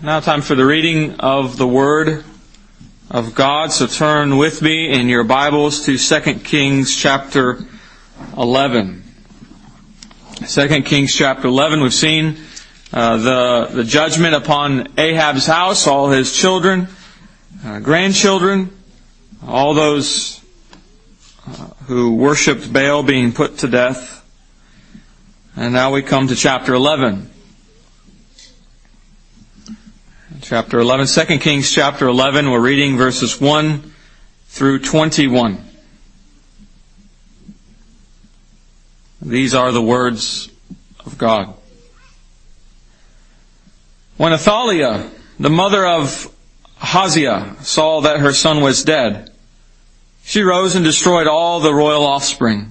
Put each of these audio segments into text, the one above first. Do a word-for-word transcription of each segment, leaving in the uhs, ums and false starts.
Now time for the reading of the Word of God. So turn with me in your Bibles to Second Kings chapter eleven. Second Kings chapter eleven, we've seen uh, the, the judgment upon Ahab's house, all his children, uh, grandchildren, all those uh, who worshipped Baal being put to death. And now we come to chapter eleven. Chapter eleven, Second Kings chapter eleven, we're reading verses one through twenty-one. These are the words of God. When Athaliah, the mother of Ahaziah, saw that her son was dead, she rose and destroyed all the royal offspring.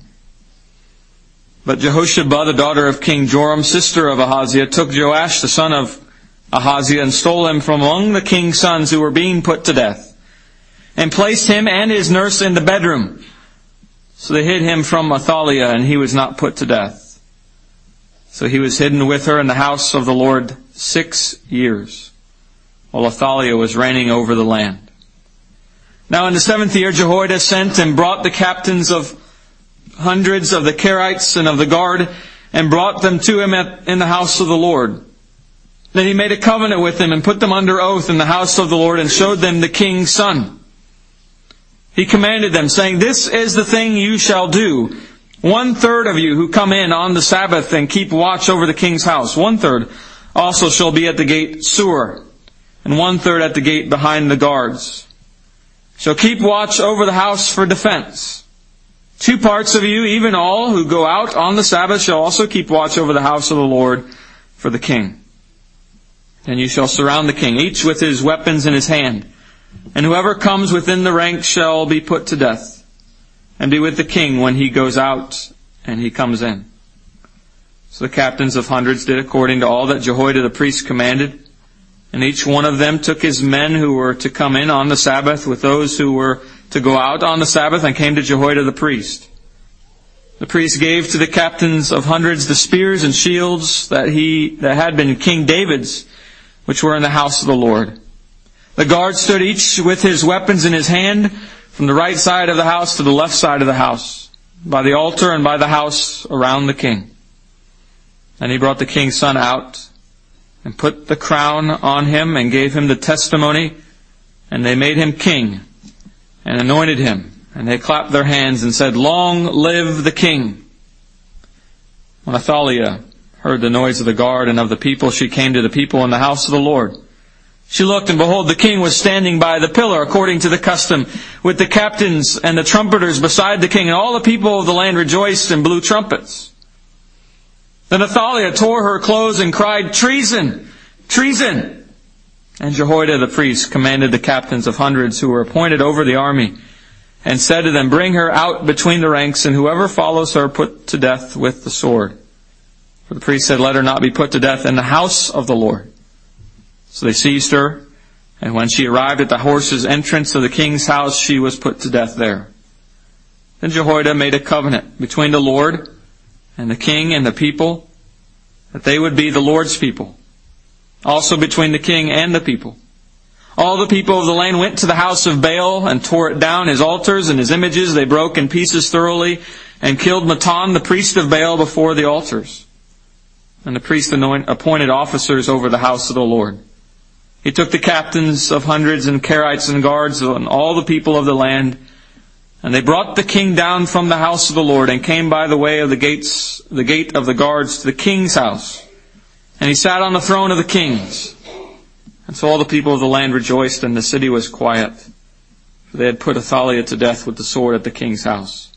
But Jehosheba, the daughter of King Joram, sister of Ahaziah, took Joash, the son of Ahaziah, and stole him from among the king's sons who were being put to death, and placed him and his nurse in the bedroom. So they hid him from Athaliah, and he was not put to death. So he was hidden with her in the house of the Lord six years, while Athaliah was reigning over the land. Now in the seventh year Jehoiada sent and brought the captains of hundreds of the Kerites and of the guard, and brought them to him at, in the house of the Lord. Then he made a covenant with them and put them under oath in the house of the Lord and showed them the king's son. He commanded them, saying, "This is the thing you shall do. One third of you who come in on the Sabbath and keep watch over the king's house, one third also shall be at the gate Sur, and one third at the gate behind the guards. Shall keep watch over the house for defense. Two parts of you, even all who go out on the Sabbath, shall also keep watch over the house of the Lord for the king. And you shall surround the king, each with his weapons in his hand. And whoever comes within the ranks shall be put to death, and be with the king when he goes out and he comes in." So the captains of hundreds did according to all that Jehoiada the priest commanded. And each one of them took his men who were to come in on the Sabbath with those who were to go out on the Sabbath, and came to Jehoiada the priest. The priest gave to the captains of hundreds the spears and shields that he that had been King David's, which were in the house of the Lord. The guard stood each with his weapons in his hand, from the right side of the house to the left side of the house, by the altar and by the house around the king. And he brought the king's son out, and put the crown on him, and gave him the testimony, and they made him king, and anointed him. And they clapped their hands and said, "Long live the king." When Athaliah heard the noise of the guard and of the people, she came to the people in the house of the Lord. She looked, and behold, the king was standing by the pillar, according to the custom, with the captains and the trumpeters beside the king, and all the people of the land rejoiced and blew trumpets. Then Athaliah tore her clothes and cried, "Treason! Treason!" And Jehoiada the priest commanded the captains of hundreds who were appointed over the army, and said to them, "Bring her out between the ranks, and whoever follows her put to death with the sword." For the priest said, "Let her not be put to death in the house of the Lord." So they seized her, and when she arrived at the horse's entrance of the king's house, she was put to death there. Then Jehoiada made a covenant between the Lord and the king and the people, that they would be the Lord's people, also between the king and the people. All the people of the land went to the house of Baal and tore it down, his altars and his images they broke in pieces thoroughly, and killed Matan, the priest of Baal, before the altars. And the priest appointed officers over the house of the Lord. He took the captains of hundreds and Kerites and guards and all the people of the land, and they brought the king down from the house of the Lord, and came by the way of the gates, the gate of the guards, to the king's house. And he sat on the throne of the kings. And so all the people of the land rejoiced, and the city was quiet, for they had put Athaliah to death with the sword at the king's house.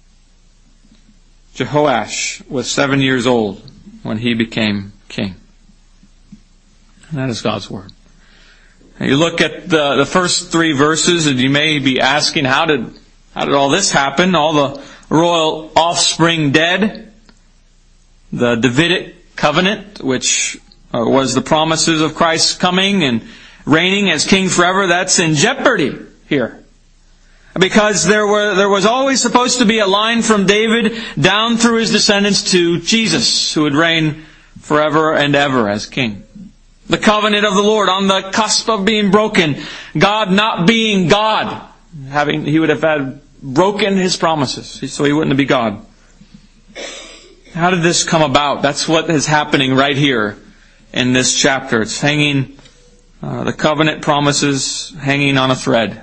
Jehoash was seven years old when he became king. And that is God's word. And you look at the, the first three verses, and you may be asking, how did how did all this happen? All the royal offspring dead. The Davidic covenant, which uh, was the promises of Christ's coming and reigning as king forever, that's in jeopardy here. Because there were there was always supposed to be a line from David down through his descendants to Jesus, who would reign forever and ever as king. The covenant of the Lord on the cusp of being broken. God not being God. Having, he would have had broken His promises, so He wouldn't be God. How did this come about? That's what is happening right here in this chapter. It's hanging, uh, the covenant promises hanging on a thread.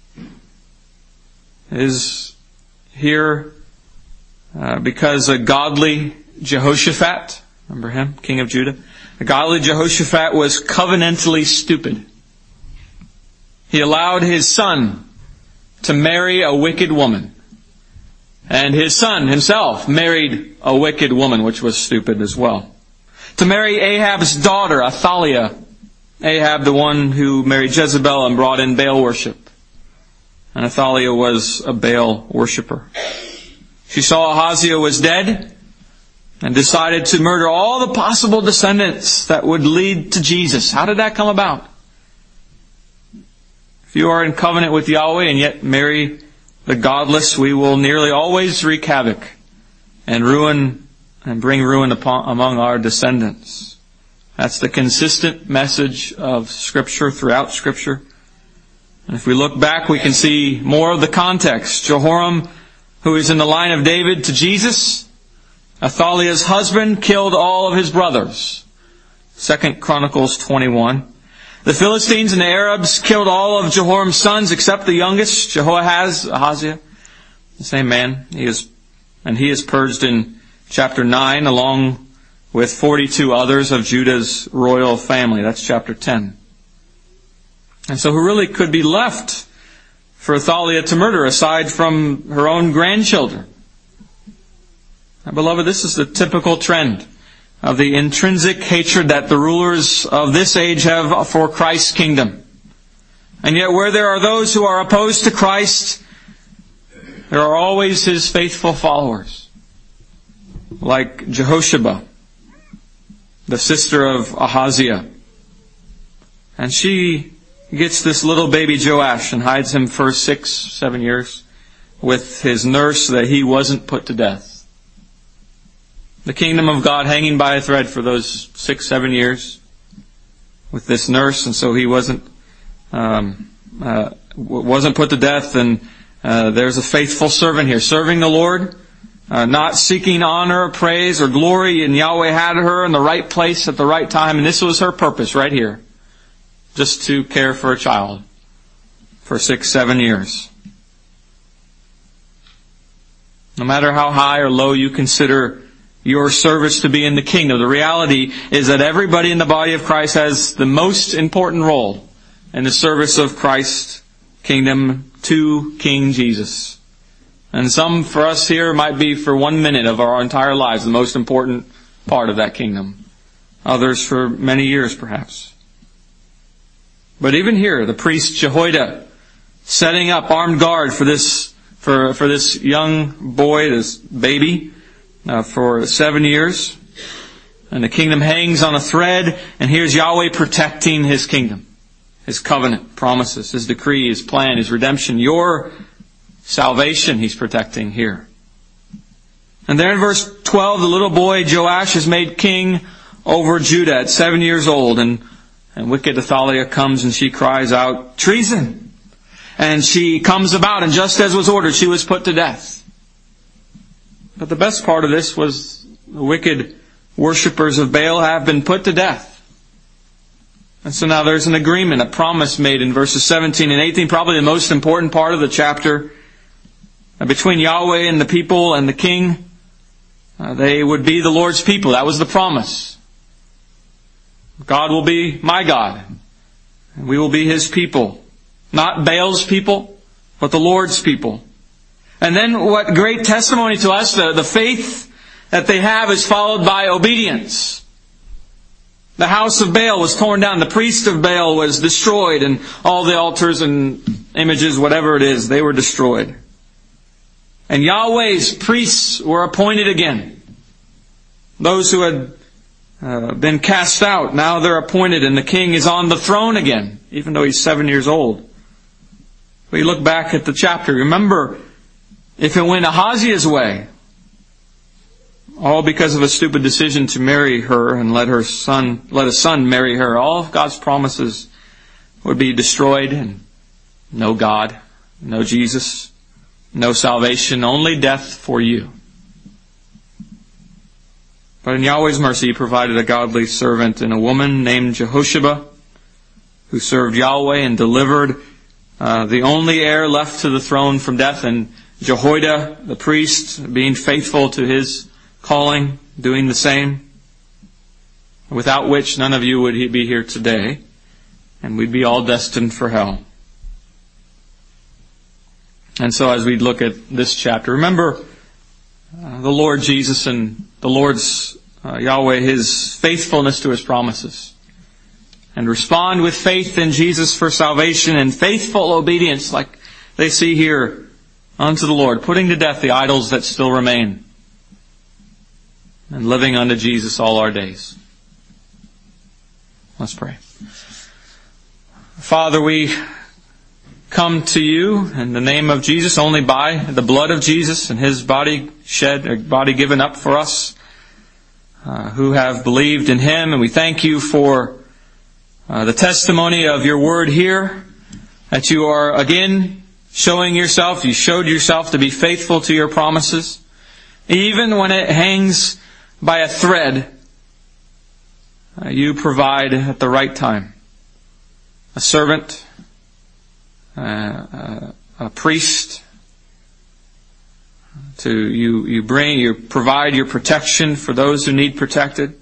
It is here uh, because a godly Jehoshaphat, remember him, king of Judah? A godly Jehoshaphat was covenantally stupid. He allowed his son to marry a wicked woman. And his son himself married a wicked woman, which was stupid as well. To marry Ahab's daughter, Athaliah. Ahab, the one who married Jezebel and brought in Baal worship. And Athaliah was a Baal worshiper. She saw Ahaziah was dead and decided to murder all the possible descendants that would lead to Jesus. How did that come about? If you are in covenant with Yahweh and yet marry the godless, we will nearly always wreak havoc and ruin and bring ruin upon, among our descendants. That's the consistent message of Scripture throughout Scripture. And if we look back, we can see more of the context. Jehoram, who is in the line of David to Jesus, Athaliah's husband, killed all of his brothers. Second Chronicles twenty-one. The Philistines and the Arabs killed all of Jehoram's sons except the youngest, Jehoahaz, Ahaziah, the same man. He is, and he is purged in chapter nine along with forty-two others of Judah's royal family. That's chapter ten. And so who really could be left for Athaliah to murder aside from her own grandchildren? Now, beloved, this is the typical trend of the intrinsic hatred that the rulers of this age have for Christ's kingdom. And yet where there are those who are opposed to Christ, there are always His faithful followers. Like Jehosheba, the sister of Ahaziah. And she gets this little baby Joash and hides him for six, seven years with his nurse so that he wasn't put to death. The kingdom of God hanging by a thread for those six, seven years with this nurse, and so he wasn't um, uh, wasn't put to death. And uh, there's a faithful servant here, serving the Lord, uh, not seeking honor, praise, or glory. And Yahweh had her in the right place at the right time, and this was her purpose right here, just to care for a child for six, seven years. No matter how high or low you consider your service to be in the kingdom, the reality is that everybody in the body of Christ has the most important role in the service of Christ's kingdom to King Jesus. And some for us here might be for one minute of our entire lives the most important part of that kingdom. Others for many years perhaps. But even here, the priest Jehoiada setting up armed guard for this for for this young boy, this baby, Uh, for seven years. And the kingdom hangs on a thread. And here's Yahweh protecting His kingdom. His covenant promises, His decree, His plan, His redemption. Your salvation He's protecting here. And there in verse twelve, the little boy Joash is made king over Judah at seven years old. And, and wicked Athaliah comes and she cries out, treason! And she comes about, and just as was ordered, she was put to death. But the best part of this was the wicked worshippers of Baal have been put to death. And so now there's an agreement, a promise made in verses seventeen and eighteen, probably the most important part of the chapter, between Yahweh and the people and the king. Uh, they would be the Lord's people. That was the promise. God will be my God, and we will be His people. Not Baal's people, but the Lord's people. And then what great testimony to us, the, the faith that they have is followed by obedience. The house of Baal was torn down. The priest of Baal was destroyed, and all the altars and images, whatever it is, they were destroyed. And Yahweh's priests were appointed again. Those who had uh, been cast out, now they're appointed, and the king is on the throne again, even though he's seven years old. But you look back at the chapter, remember, if it went Ahaziah's way, all because of a stupid decision to marry her and let her son, let a son marry her. All of God's promises would be destroyed, and no God, no Jesus, no salvation, only death for you. But in Yahweh's mercy, He provided a godly servant in a woman named Jehosheba, who served Yahweh and delivered uh, the only heir left to the throne from death, and Jehoiada, the priest, being faithful to his calling, doing the same, without which none of you would be here today, and we'd be all destined for hell. And so as we look at this chapter, remember uh, the Lord Jesus and the Lord's uh, Yahweh, His faithfulness to His promises. And respond with faith in Jesus for salvation and faithful obedience, like they see here, unto the Lord, putting to death the idols that still remain, and living unto Jesus all our days. Let's pray. Father, we come to You in the name of Jesus, only by the blood of Jesus and His body shed, or body given up for us, uh, who have believed in Him. And we thank You for uh, the testimony of Your word here, that You are again showing Yourself. You showed Yourself to be faithful to Your promises, even when it hangs by a thread. Uh, you provide at the right time a servant, uh, uh, a priest. To you, you bring, you provide Your protection for those who need protected.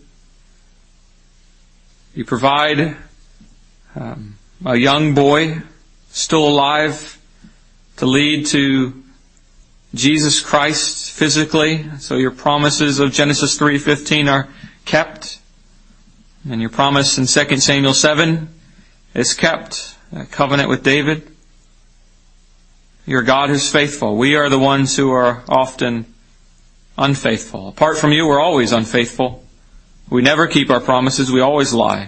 You provide um, a young boy still alive to lead to Jesus Christ physically. So Your promises of Genesis three fifteen are kept. And Your promise in Second Samuel seven is kept. A covenant with David. You're God who's faithful. We are the ones who are often unfaithful. Apart from You, we're always unfaithful. We never keep our promises. We always lie.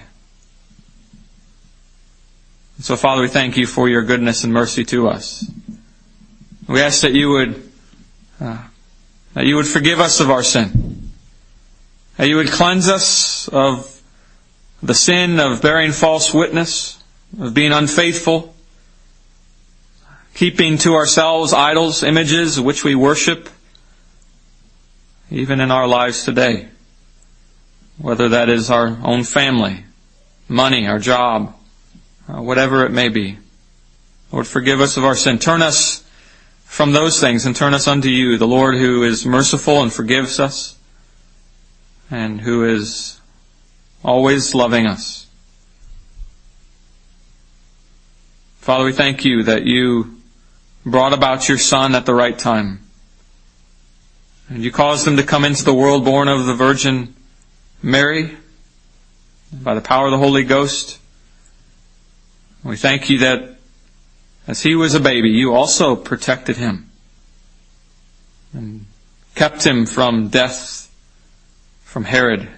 And so, Father, we thank You for Your goodness and mercy to us. We ask that You would uh, that You would forgive us of our sin. That You would cleanse us of the sin of bearing false witness, of being unfaithful, keeping to ourselves idols, images which we worship, even in our lives today. Whether that is our own family, money, our job, uh, whatever it may be. Lord, forgive us of our sin. Turn us from those things and turn us unto You, the Lord who is merciful and forgives us, and who is always loving us. Father, we thank You that You brought about Your Son at the right time. And You caused Him to come into the world born of the Virgin Mary by the power of the Holy Ghost. We thank You that as He was a baby, You also protected Him and kept Him from death, from Herod.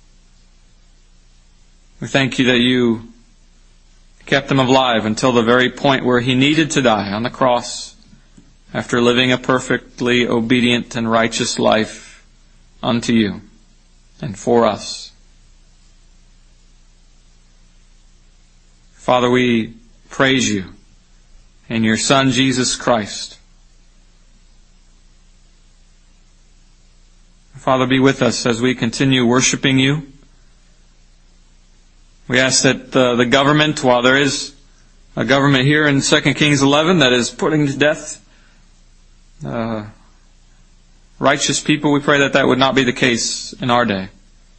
We thank You that You kept Him alive until the very point where He needed to die on the cross, after living a perfectly obedient and righteous life unto You and for us. Father, we praise You in Your Son, Jesus Christ. Father, be with us as we continue worshiping You. We ask that uh, the government, while there is a government here in Second Kings eleven that is putting to death uh, righteous people, we pray that that would not be the case in our day.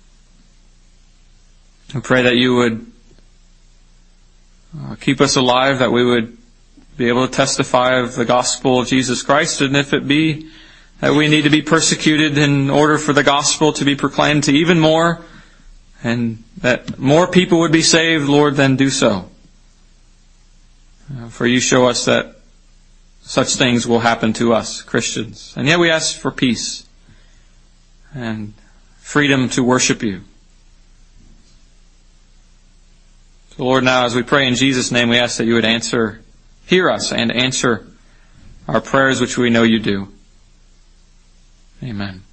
We pray that You would uh, keep us alive, that we would be able to testify of the gospel of Jesus Christ, and if it be that we need to be persecuted in order for the gospel to be proclaimed to even more, and that more people would be saved, Lord, then do so. Uh, for You show us that such things will happen to us, Christians. And yet we ask for peace and freedom to worship You. So Lord, now as we pray in Jesus' name, we ask that You would answer, hear us and answer our prayers, which we know You do. Amen.